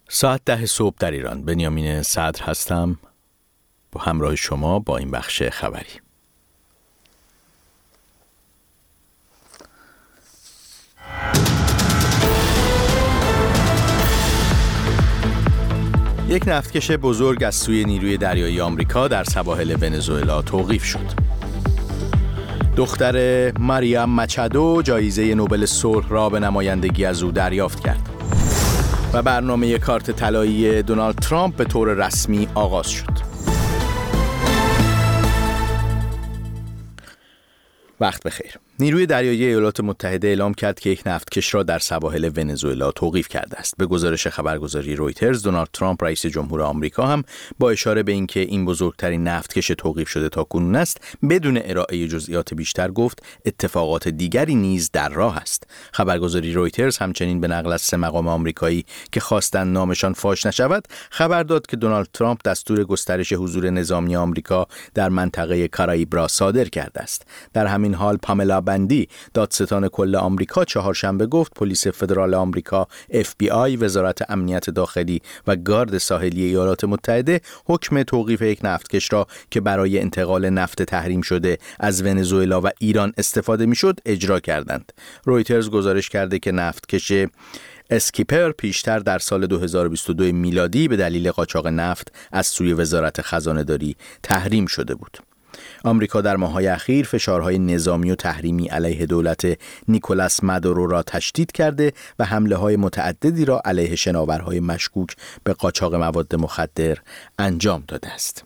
ساعت 10 صبح در ایران. بنیامین صدر هستم با همراه شما با این بخش خبری. یک نفتکش بزرگ از سوی نیروی دریایی آمریکا در سواحل ونزوئلا توقیف شد. دختر ماریا مچادو جایزه نوبل صلح را به نمایندگی از او دریافت کرد. و برنامه کارت طلایی دونالد ترامپ به طور رسمی آغاز شد. وقت بخیر. نیروی دریایی ایالات متحده اعلام کرد که یک نفتکش را در سواحل ونزوئلا توقیف کرده است. به گزارش خبرگزاری رویترز، دونالد ترامپ رئیس جمهور آمریکا هم با اشاره به اینکه این بزرگترین نفتکش توقیف شده تاکنون است، بدون ارائه جزئیات بیشتر گفت اتفاقات دیگری نیز در راه است. خبرگزاری رویترز همچنین به نقل از 3 مقام آمریکایی که خواستند نامشان فاش نشود، خبر داد که دونالد ترامپ دستور گسترش حضور نظامی آمریکا در منطقه کارائیب را صادر کرده است. در همین حال پاملا بندی، دادستان کل آمریکا، چهارشنبه گفت پلیس فدرال آمریکا، FBI، وزارت امنیت داخلی و گارد ساحلی ایالات متحده حکم توقیف یک نفتکش را که برای انتقال نفت تحریم شده از ونزوئلا و ایران استفاده میشد اجرا کردند. رویترز گزارش کرده که نفتکش اسکیپر پیشتر در سال 2022 میلادی به دلیل قاچاق نفت از سوی وزارت خزانه‌داری تحریم شده بود. آمریکا در ماه‌های اخیر فشارهای نظامی و تحریمی علیه دولت نیکولاس مادورو را تشدید کرده و حمله‌های متعددی را علیه شناورهای مشکوک به قاچاق مواد مخدر انجام داده است.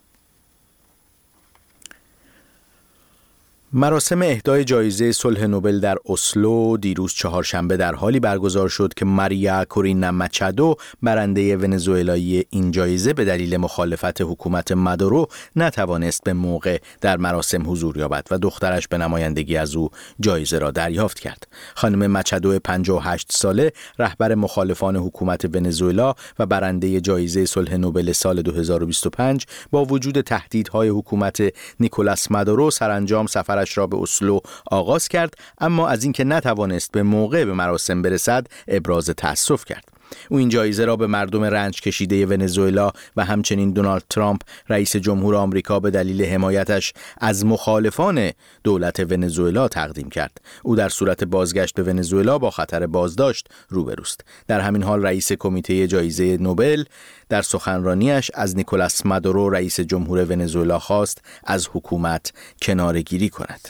مراسم اهدای جایزه صلح نوبل در اسلو دیروز چهارشنبه در حالی برگزار شد که ماریا کورینا مچادو، برنده ونزوئلایی این جایزه، به دلیل مخالفت حکومت مادورو نتوانست به موقع در مراسم حضور یابد و دخترش به نمایندگی از او جایزه را دریافت کرد. خانم مچادو 58 ساله، رهبر مخالفان حکومت ونزوئلا و برنده جایزه صلح نوبل سال 2025، با وجود تهدیدهای حکومت نیکولاس مادورو سرانجام سفر را به اسلو آغاز کرد، اما از اینکه نتوانست به موقع به مراسم برسد ابراز تأسف کرد. او این جایزه را به مردم رنج کشیده ونزوئلا و همچنین دونالد ترامپ رئیس جمهور آمریکا به دلیل حمایتش از مخالفان دولت ونزوئلا تقدیم کرد. او در صورت بازگشت به ونزوئلا با خطر بازداشت روبروست. در همین حال رئیس کمیته جایزه نوبل در سخنرانیش از نیکولاس مادورو رئیس جمهور ونزوئلا خواست از حکومت کناره‌گیری کند.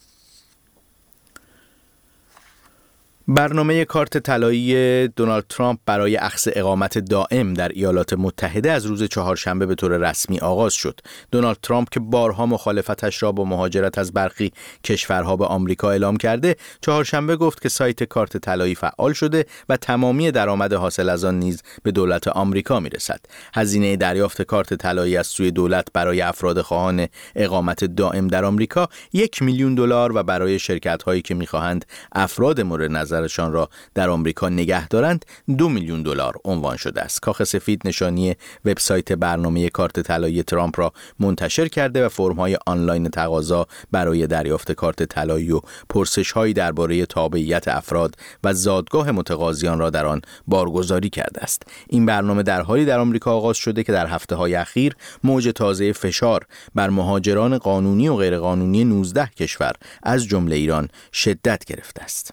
برنامه کارت طلایی دونالد ترامپ برای اخذ اقامت دائم در ایالات متحده از روز چهارشنبه به طور رسمی آغاز شد. دونالد ترامپ که بارها مخالفتش را با مهاجرت از برخی کشورها به آمریکا اعلام کرده، چهارشنبه گفت که سایت کارت طلایی فعال شده و تمامی درآمد حاصل از آن نیز به دولت آمریکا میرسد. هزینه دریافت کارت طلایی از سوی دولت برای افراد خواهان اقامت دائم در آمریکا $1,000,000 و برای شرکت‌هایی که می‌خواهند افراد مورد نظرشان را در آمریکا نگه دارند $2,000,000 عنوان شده است. کاخ سفید نشانی وبسایت برنامه کارت طلایی ترامپ را منتشر کرده و فرم‌های آنلاین تقاضا برای دریافت کارت طلایی و پرسش‌هایی درباره تابعیت افراد و زادگاه متقاضیان را در آن بارگذاری کرده است. این برنامه در حالی در آمریکا آغاز شده که در هفته‌های اخیر موج تازه فشار بر مهاجران قانونی و غیرقانونی 19 کشور از جمله ایران شدت گرفته است.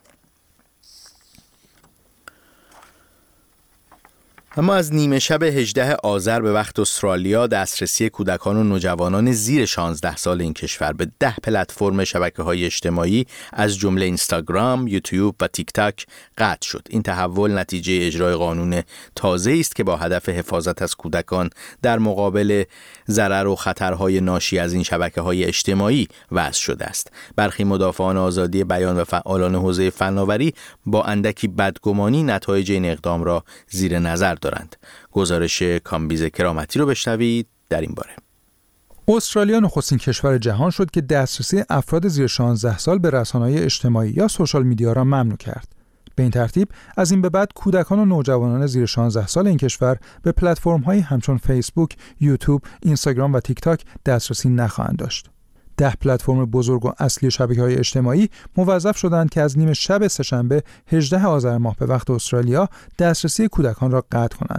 اما از نیمه شب 18 آذر به وقت استرالیا دسترسی کودکان و نوجوانان زیر 16 سال این کشور به 10 پلتفرم شبکه‌های اجتماعی از جمله اینستاگرام، یوتیوب و تیک تاک قطع شد. این تحول نتیجه اجرای قانون تازه‌ای است که با هدف حفاظت از کودکان در مقابل ضرر و خطرهای ناشی از این شبکه‌های اجتماعی وضع شده است. برخی مدافعان آزادی بیان و فعالان حوزه فناوری با اندکی بدگمانی نتایج این اقدام را زیر نظر دارند. گزارش کامبیز کرامتی رو بشنوید در این باره. استرالیا نخستین کشور جهان شد که دسترسی افراد زیر 16 سال به رسانه‌های اجتماعی یا سوشال میدیا را ممنوع کرد. به این ترتیب از این به بعد کودکان و نوجوانان زیر 16 سال این کشور به پلتفرم‌هایی همچون فیسبوک، یوتیوب، اینستاگرام و تیک تاک دسترسی نخواهند داشت. 10 پلتفرم بزرگ و اصلی شبکه‌های اجتماعی موظف شدند که از نیمه شب سه‌شنبه 18 آذر ماه به وقت استرالیا دسترسی کودکان را قطع کنند.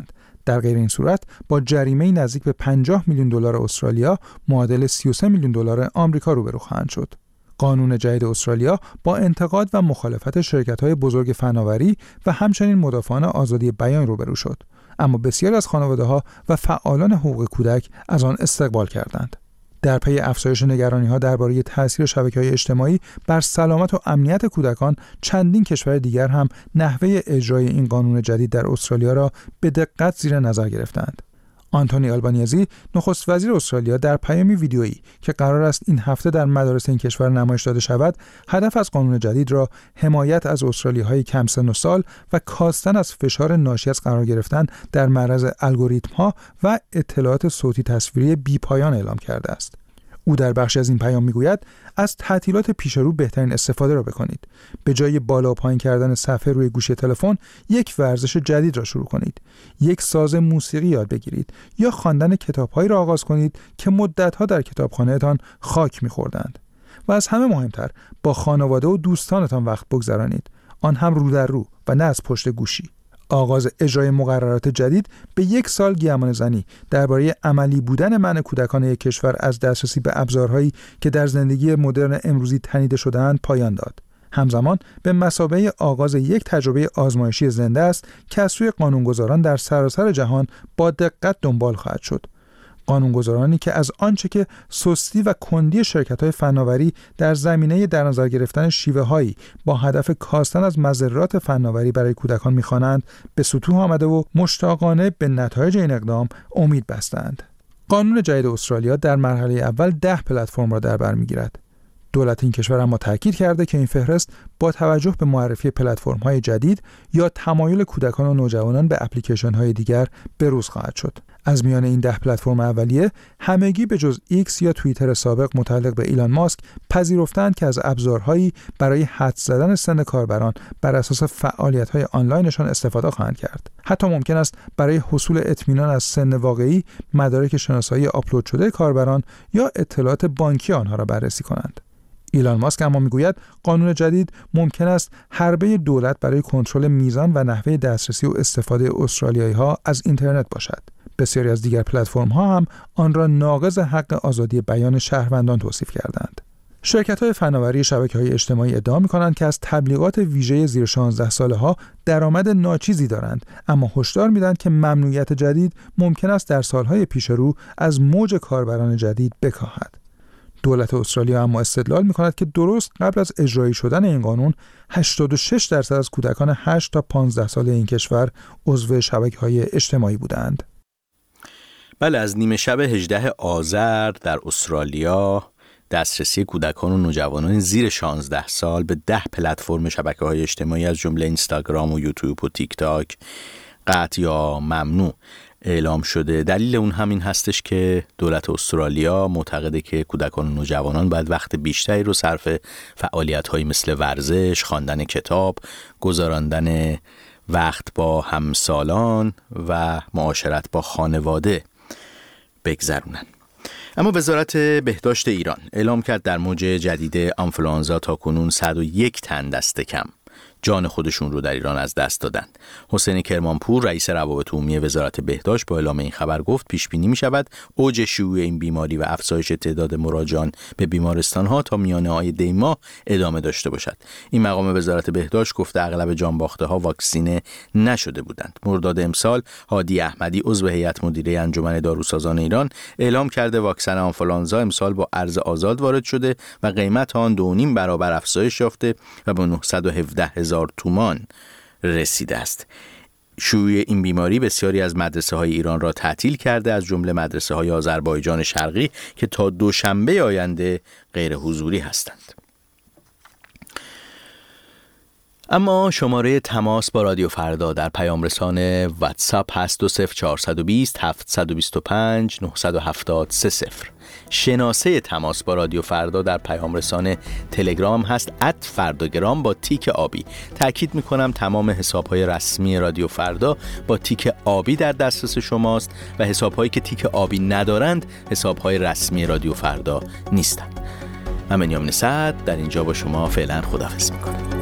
در غیر این صورت با جریمه نزدیک به 50 میلیون دلار استرالیا معادل 33 میلیون دلار آمریکا روبرو خواهند شد. قانون جدید استرالیا با انتقاد و مخالفت شرکت‌های بزرگ فناوری و همچنین مدافعان آزادی بیان روبرو شد، اما بسیاری از خانواده‌ها و فعالان حقوق کودک از آن استقبال کردند. در پی افزایش نگرانی‌ها درباره تأثیر شبکه‌های اجتماعی بر سلامت و امنیت کودکان، چندین کشور دیگر هم نحوه اجرای این قانون جدید در استرالیا را به دقت زیر نظر گرفتند. آنتونی آلبانیزی، نخست وزیر استرالیا، در پیامی ویدیویی که قرار است این هفته در مدارس این کشور نمایش داده شود، هدف از قانون جدید را حمایت از استرالیاهای کم سن و سال و کاستن از فشار ناشی از قرار گرفتن در معرض الگوریتم‌ها و اطلاعات صوتی تصویری بی‌پایان اعلام کرده است. او در بخشی از این پیام میگوید از تعطیلات پیش رو بهترین استفاده را بکنید. به جای بالا و پایین کردن صفحه روی گوشی تلفن، یک ورزش جدید را شروع کنید. یک ساز موسیقی یاد بگیرید یا خواندن کتاب‌هایی را آغاز کنید که مدت‌ها در کتابخانه‌تان خاک می‌خوردند. و از همه مهمتر، با خانواده و دوستانتان وقت بگذرانید. آن هم رو در رو و نه از پشت گوشی. آغاز اجرای مقررات جدید به 1 سال گیمانه‌زنی درباره عملی بودن منع کودکان یک کشور از دسترسی به ابزارهایی که در زندگی مدرن امروزی تنیده شده‌اند پایان داد. همزمان به مثابه آغاز یک تجربه آزمایشی زنده است که از سوی قانونگذاران در سراسر جهان با دقت دنبال خواهد شد. قانونگذارانی که از آنچه که سستی و کندی شرکت‌های فناوری در زمینه در نظر گرفتن شیوه‌هایی با هدف کاستن از مضرات فناوری برای کودکان می‌خوانند، به سطوح آمده و مشتاقانه به نتایج این اقدام امید بستند. قانون جدید استرالیا در مرحله اول 10 پلتفرم را در بر می‌گیرد. دولت این کشور اما تاکید کرده که این فهرست با توجه به معرفی پلتفرم‌های جدید یا تمایل کودکان و نوجوانان به اپلیکیشن‌های دیگر بروز خواهد شد. از میان این 10 پلتفرم اولیه، همگی به جز ایکس یا توییتر سابق متعلق به ایلان ماسک پذیرفتند که از ابزارهایی برای حدس زدن سن کاربران بر اساس فعالیت‌های آنلاینشان استفاده خواهند کرد. حتی ممکن است برای حصول اطمینان از سن واقعی، مدارک شناسایی آپلود شده کاربران یا اطلاعات بانکی آنها را بررسی کنند. ایلان ماسک اما میگوید قانون جدید ممکن است حربه دولت برای کنترل میزان و نحوه دسترسی و استفاده استرالیایی‌ها از اینترنت باشد. بسیاری از دیگر پلتفرم‌ها هم آن را ناقض حق آزادی بیان شهروندان توصیف کردند. شرکت‌های فناوری شبکه‌های اجتماعی ادعا می‌کنند که از تبلیغات ویژه زیر 16 ساله‌ها درآمد ناچیزی دارند، اما هشدار می‌دهند که ممنوعیت جدید ممکن است در سال‌های پیش رو از موج کاربران جدید بکاهد. دولت استرالیا اما استدلال می‌کند که درست قبل از اجرایی شدن این قانون 86% از کودکان 8 تا 15 ساله این کشور عضو شبکه‌های اجتماعی بودند. بله، از نیمه شب 18 آذر در استرالیا دسترسی کودکان و نوجوانان زیر 16 سال به 10 پلتفرم شبکه‌های اجتماعی از جمله اینستاگرام و یوتیوب و تیک تاک قطع یا ممنوع اعلام شده. دلیل اون همین هستش که دولت استرالیا معتقده که کودکان و نوجوانان باید وقت بیشتری رو صرف فعالیت‌هایی مثل ورزش، خواندن کتاب، گذراندن وقت با همسالان و معاشرت با خانواده بگذرونن. اما وزارت بهداشت ایران اعلام کرد در موج جدید آنفولانزا تاکنون 101 تن دست کم جان خودشون رو در ایران از دست دادند. حسین کرمانپور رئیس روابط عمومی وزارت بهداشت با اعلام این خبر گفت پیش بینی می شود اوج شیوع این بیماری و افزایش تعداد مراجعان به بیمارستان‌ها تا میانه‌های دی ماه ادامه داشته باشد. این مقام وزارت بهداشت گفته اغلب جانباخته‌ها واکسینه نشده بودند. مرداد امسال هادی احمدی عضو هیئت مدیره انجمن داروسازان ایران اعلام کرده واکسن آنفولانزا امسال با ارز آزاد وارد شده و قیمت آن 2.5 برابر افزایش یافته و به 917,000 تومان رسیده است. شیوع این بیماری بسیاری از مدرسه‌های ایران را تعطیل کرده، از جمله مدرسه‌های آذربایجان شرقی که تا دوشنبه آینده غیر حضوری هستند. اما شماره تماس با رادیو فردا در پیام رسان واتساپ هست 20420 725 970 شناسه تماس با رادیو فردا در پیام رسان تلگرام هست @فرداگرام با تیک آبی. تأکید میکنم تمام حسابهای رسمی رادیو فردا با تیک آبی در دسترس شماست و حسابهایی که تیک آبی ندارند حسابهای رسمی رادیو فردا نیستند. من بنیامین سعد در اینجا با شما فعلا خداحافظ میکنم.